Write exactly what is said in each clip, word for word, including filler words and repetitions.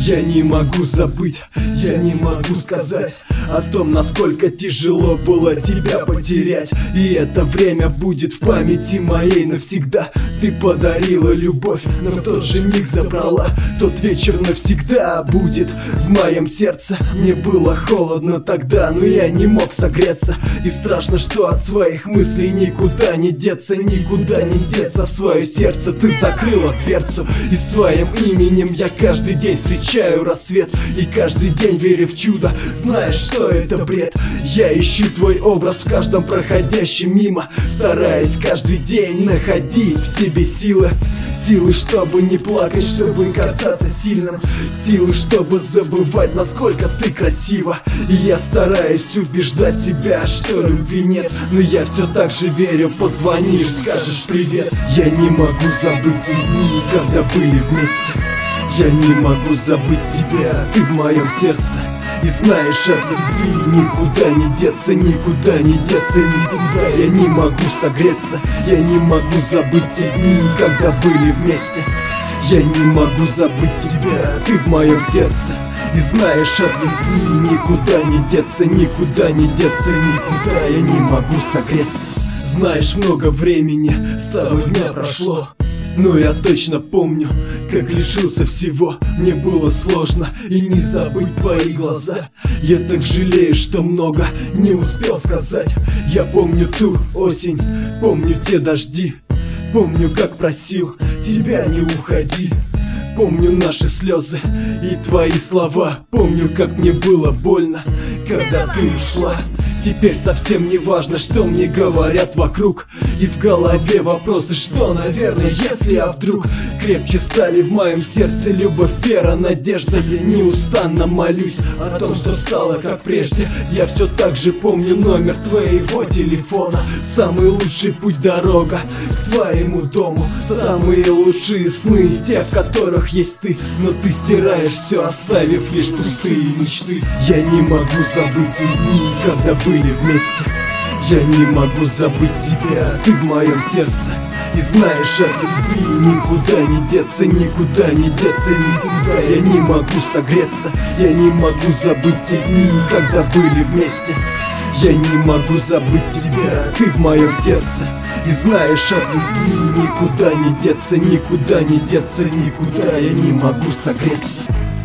Я не могу забыть, я не могу сказать о том, насколько тяжело было тебя потерять. И это время будет в памяти моей навсегда. Ты подарила любовь, но в тот же миг забрала. Тот вечер навсегда будет в моем сердце. Мне было холодно тогда, но я не мог согреться. И страшно, что от своих мыслей никуда не деться, никуда не деться. В свое сердце ты закрыла дверцу, и с твоим именем я каждый день встречаю рассвет. И каждый день верю в чудо, знаешь, что это бред. Я ищу твой образ в каждом проходящем мимо, стараясь каждый день находить в себе силы. Силы, чтобы не плакать, чтобы казаться сильным. Силы, чтобы забывать, насколько ты красива. И я стараюсь убеждать себя, что любви нет, но я все так же верю. Позвонишь, скажешь привет. Я не могу забыть те дни, когда были вместе. Я не могу забыть тебя, ты в моем сердце. И знаешь, от любви никуда не деться, никуда не деться, никуда. Я не могу согреться, я не могу забыть те дни, когда были вместе. Я не могу забыть тебя, ты в моем сердце. И знаешь, от любви никуда не деться, никуда не деться, никуда. Я не могу согреться. Знаешь, много времени с того дня прошло, но я точно помню, как лишился всего. Мне было сложно и не забыть твои глаза. Я так жалею, что много не успел сказать. Я помню ту осень, помню те дожди. Помню, как просил тебя не уходи. Помню наши слезы и твои слова. Помню, как мне было больно, когда ты ушла. Теперь совсем не важно, что мне говорят вокруг. И в голове вопросы, что, наверное, если, а вдруг. Крепче стали в моем сердце любовь, вера, надежда. Я неустанно молюсь о том, что стало как прежде. Я все так же помню номер твоего телефона. Самый лучший путь дорога к твоему дому. Самые лучшие сны, те, в которых есть ты. Но ты стираешь все, оставив лишь пустые мечты. Я не могу забыть те дни, когда были были вместе. Я не могу забыть тебя, ты в моем сердце. И знаешь, от любви никуда не деться, никуда не деться, никуда. Я не могу согреться, я не могу забыть те дни, когда были вместе. Я не могу забыть тебя, ты в моем сердце. И знаешь, от любви никуда не деться, никуда не деться, никуда. Я не могу согреться.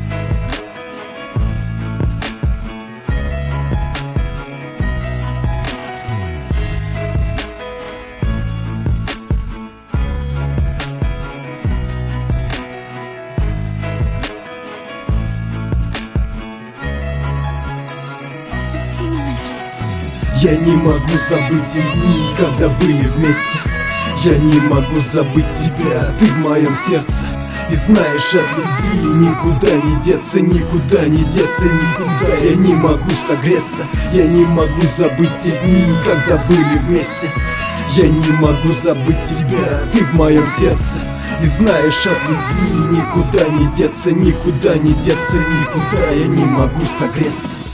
Я не могу забыть те дни, когда были вместе. Я не могу забыть тебя, ты в моем сердце. И знаешь, от любви никуда не деться, никуда не деться, никуда. Я не могу согреться, я не могу забыть те дни, когда были вместе. Я не могу забыть тебя, ты в моем сердце. И знаешь, от любви никуда не деться, никуда не деться, никуда. Я не могу согреться.